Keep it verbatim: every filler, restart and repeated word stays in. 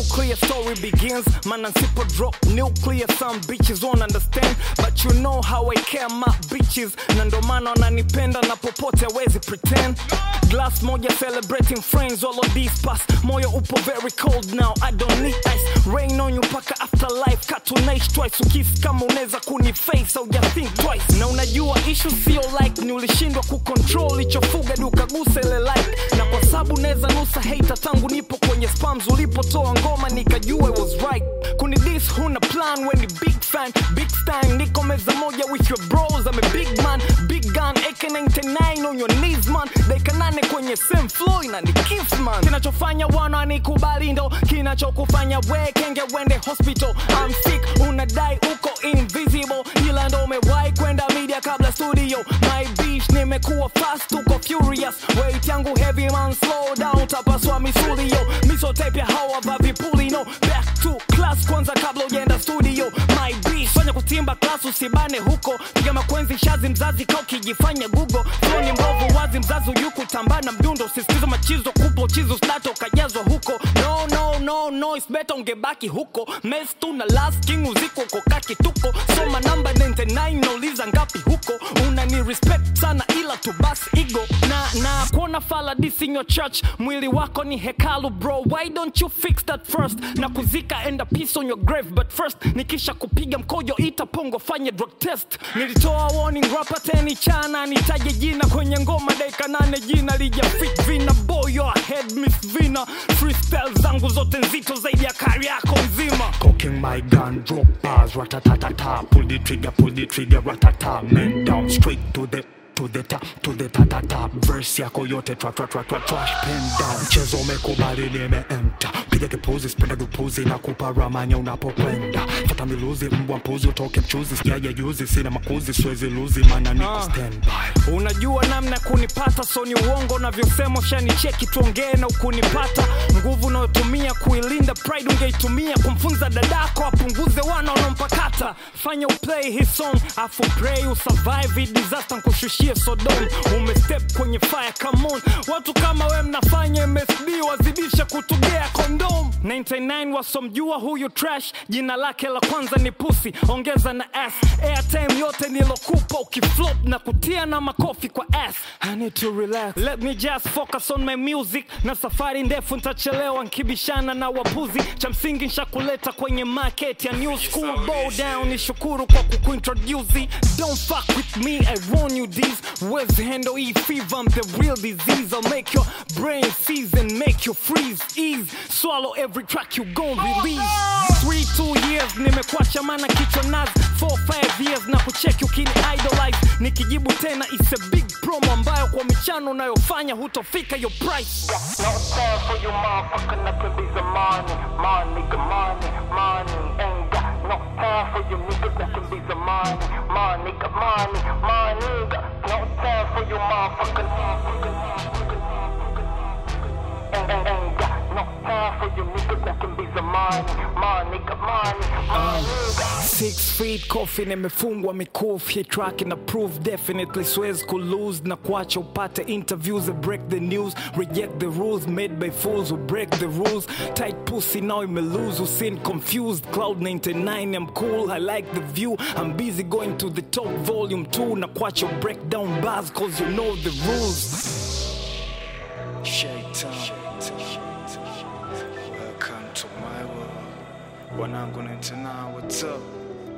nuclear story begins. Man and super drop nuclear, some bitches won't understand, but you know how I care my bitches. Nando mana wananipenda na popote hawezi pretend. Glass moja celebrating friends, all of these pass. Moyo upo very cold now, I don't need ice. Rain on you paka afterlife, cartoonish twice. Ukisi kama uneza kuni face, so ya think twice. Na unajua issue sio like ni ulishindwa kucontrol ichofuga dukaguse ile like. Na kwa sabu neza nusa hater tangu nipo kwenye spams. Ulipotoa ngoma nikajua it was right. Kuni this huna plan when ni big fan. Big time niko meza moja with your bros. I'm a big man, big gun, A K ninety-nine on your knees man. Deka nane kwenye same flow na ni kiss man. Kinachofanya wana nikubali ndo kinachokufanya we kenge wende hospital. I'm sick, unadai uko invisible. Ila ndo umewahi kwenda media kabla studio. My bitch nimekuwa fast, uko furious. Weight yangu heavy man, slow down, tapaswa misuli yo. Miso tape ya hawa bavi puli no. Back to class kwanza kabla ujenda studio. My bitch fanya kutimba class usibane huko. Piga makwenzi shazi mzazi kauki jifanya Google. Floni mbovu wazi mzazi yuku tambana mdundo. Sisikizo machizo kupo chizo slato kajazwa huko. No no no no it's better ungebaki huko. Mess tu na last king uziko kokaki tuko. Soma number ninety-nine no liza ngapi huko. Una ni respect sana ila to bus ego. Na na kuona fala this in your church. Mwili wako ni hekalu bro. Why don't you fix that first? Na kuzika and a piece on your grave. But first nikisha kupiga mkojo ita pongo fanye drug test. Nilitoa warning rapper teni chana. Nitaje jina kwenye ngoma daika nane jina lija fit vina. Boy your head miss vina. Freestyle zangu zote nzito zaidi ya kari yako nzima. Cocking my gun, drop bars, ratatatata. Pull the trigger, pull the trigger, ratata. Men down straight to the to the top, to the ta-ta-ta. Verse yako yote tra tra tra tra trash pen down. Chezo mekubali nime enter. Piga kipuzi, spenda dupuzi na kupa ramanya unapokwenda. Fata miluzi, mbwa mpuzi, utoke mchuzi. Sijaja juzi, sina makuzi, swezi luzi, mana niko uh, stand by. Unajua namna kunipata, so ni uongo na vyosemo. Shani cheki tuongee na ukunipata. Nguvu na utumia kuilinda pride ungeitumia. Kumfunza dadako, apunguze wana unompakata. Fanya uplay his song, afu pray usurvive disaster nkushushia Sodom. Umestep kwenye fire, come on. Watu kama we mnafanya M S D wazidisha kutugea kondom. ninety-nine wasomjua huyu trash. Jina lake la kwanza ni pussy, ongeza na ass. Airtime yote nilokupa ukiflop na kutia na makofi kwa ass. I need to relax, let me just focus on my music. Na safari ndefu nitachelewa nkibishana na wapuzi. Cha msingi nshakuleta kwenye market ya new school. Bow down ni shukuru kwa kukuintroduce. Don't fuck with me, I warn you these. Where's handle E fever, I'm the real disease. I'll make your brain seize and make you freeze. Ease, swallow every track you gon' release. Three, two years, nimekuacha mana kichwa nazi. Four, five years, na kucheki ukini idolize. Nikijibu tena, it's a big promo ambayo kwa michano unayofanya hutofika your price. No time for you motherfucker, nothing be the money. Money, nigga, money, money. Ain't got no time for you niggas, nothing be the money. Money, nigga, money, money, nigga. No time for you motherfucker. Ain't, ain't, ain't got no time for you niggas, nothing be the money. Money, nigga, money, money, nigga. Six feet coffee nimefungwa mikufu. Hii track ina proof definitely swezi kulose. Na kuacha upate interviews that break the news. Reject the rules made by fools who break the rules. Tight pussy now ime lose, usin confused. Cloud ninety-nine I'm cool, I like the view. I'm busy going to the top volume two. Na kuacha break down bars cause you know the rules. Shaitan, welcome to my world. Wanangu ninety-nine, what's up?